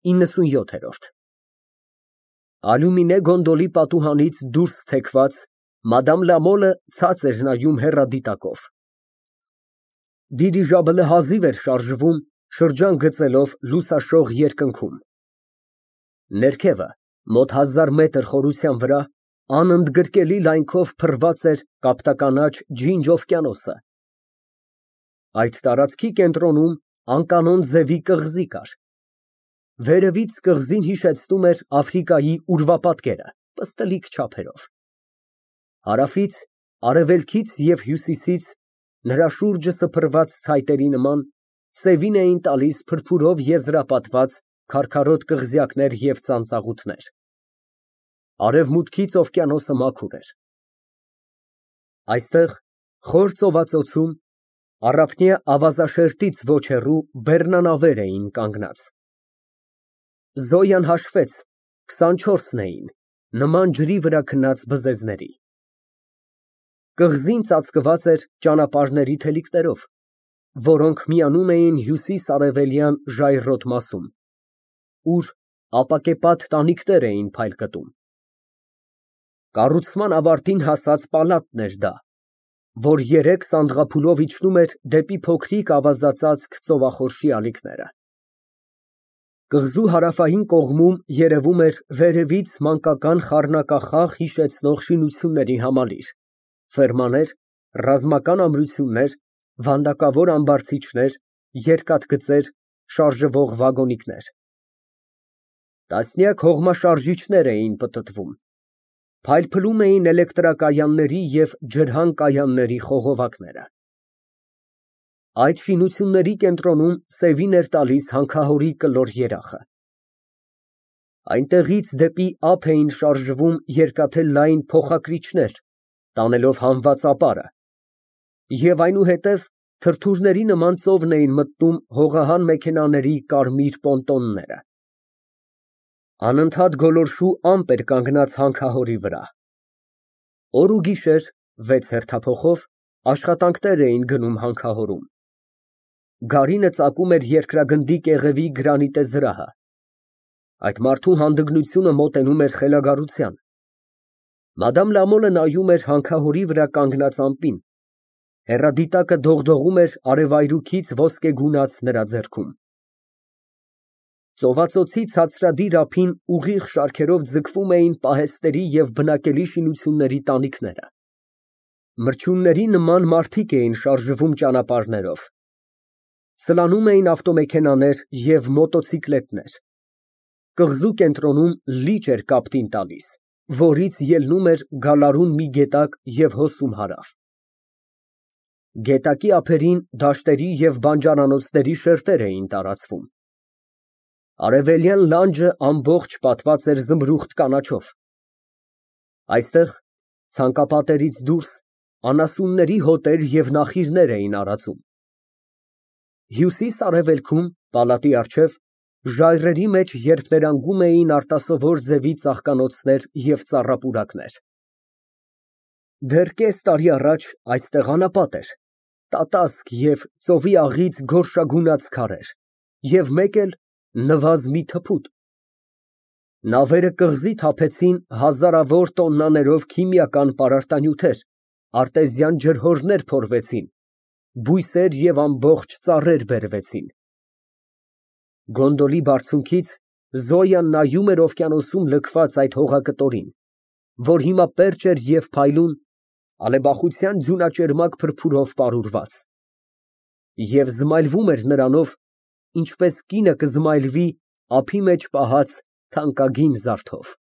97-րդ Ալյումինե գոնդոլի պատուհանից դուրս թեքված Մադամ Լամոլը ցած էր նայում հեռադիտակով։ Դիրիժաբլը հազիվ էր շարժվում, շրջան գծելով լուսաշող երկնքում։ Ներքևը, մոտ 1000 մետր խորության վրա, անընդգրկելի լայնքով փռված էր կապտականաչ ջինջ օվկիանոսը։ Այդ տարածքի կենտրոնում անկանոն ձևի կղզի կար։ Վերևից կղզին հիշեցնում էր Աֆրիկայի ուրվապատկերը, պստլիկ չափերով։ Հարավից, արևելքից և հյուսիսից նրա շուրջը սփռված ցայտերի նման սևին էին տալիս փրփուրով եզրապատված քարքարոտ կղզյակներ և ծանծաղուտներ։ Արևմուտքից օվկիանոսը մաքուր էր։ Այստեղ, խոր ծովածոցում, առափնյա ավազաշերտից ոչ հեռու բեռնանավեր էին կանգնած։ Զոյան հաշվեց, 24-ն էին, նման ջրի վրա քնած բզեզների։ Կղզին ծածկված էր ճանապարհների թելիկներով, որոնք միանում էին հյուսիս֊արևելյան ժայռոտ մասում, ուր ապակեպատ տանիքներ էին փայլկտում։ Կառուցման ավարտին հասած պալատն էր դա, որ 3 սանդղափուլով իջնում էր դեպի փոքրիկ ավազածածկ ծովախորշի ալիքները։ Կղզու հարավային կողմում երևում էր վերևից մանկական խառնակախախ հիշեցնող շինությունների համալիր, ֆերմաներ, ռազմական ամրություններ, վանդակավոր ամբարձիչներ, երկաթգծեր, շարժվող վագոնիկներ։ Տասնյակ հողմաշարժիչներ էին պտտվում, փայլփլում էին էլեկտրակայանների և ջրհան կայանների խողովակները։ Այդ շինությունների կենտրոնում սևին էր տալիս հանքահորի կլոր երախը։ Այնտեղից դեպի ափ էին շարժվում երկաթե լայն փոխակրիչներ, տանելով հանված ապարը, և այնուհետև թրթուրների նման ծովն էին մտնում հողահան մեքենաների կարմիր պոնտոնները։ Անընդհատ գոլորշու ամպ էր կանգնած հանքահորի վրա։ Օր ու գիշեր, 6 հերթափոխով, աշխատանքներ էին գնում հանքահորում։ Գարինը ծակում էր երկրագնդի կեղևի գրանիտե զրահը։ Այդ մարդու հանդգնությունը մոտենում էր խելագարության։ Մադամ Լամոլը նայում էր հանքահորի վրա կանգնած ամպին, հեռադիտակը դողդողում էր արևայրուքից ոսկեգունած նրա ձեռքում։ Ծովածոցի ցածրադիր ափին ուղիղ շարքերով ձգվում էին պահեստների և բնակելի շինությունների տանիքները։ Մրջյունների նման մարդիկ էին շարժվում ճանապարհներով։ Սլանում էին ավտոմեքենաներ և մոտոցիկլետներ։ Կղզու կենտրոնում լիճ էր կապտին տալիս, որից ելնում էր գալարուն մի գետակ և հոսում հարավ։ Գետակի ափերին դաշտերի և բանջարանոցների շերտեր էին տարածվում։ Արևելյան լանջը ամբողջ պատված էր զմրուխտ կանաչով։ Այստեղ, ցանկապատերից դուրս, անասունների հոտեր և նախիրներ էին արածում։ Հյուսիս֊արևելքում, պալատի առջև, ժայռերի մեջ երփներանգում էին արտասովոր ձևի ծաղկանոցներ և ծառապուրակներ։ Դեռ կես տարի առաջ այստեղ անապատ էր, տատասկ և ծովի աղից գորշագունած քարեր, և մեկ էլ նվազ մի թփուտ։ Նավերը կղզի թափեցին հազարավոր տոննաներով քիմիական պարարտանյութեր, արտեզյան ջրհորներ փորվեցին, բույսեր և ամբողջ ծառեր բերվեցին։ Գոնդոլի բարձունքից Զոյան նայում էր օվկիանոսում լքված այդ հողակտորին, որ հիմա պերճ էր և փայլուն, ալեբախության ձյունաճերմակ փրփուրով պարուրված, և զմայլվում էր նրանով, ինչպես կինը կզմայլվի ափի մեջ պահած թանկագին զարդով։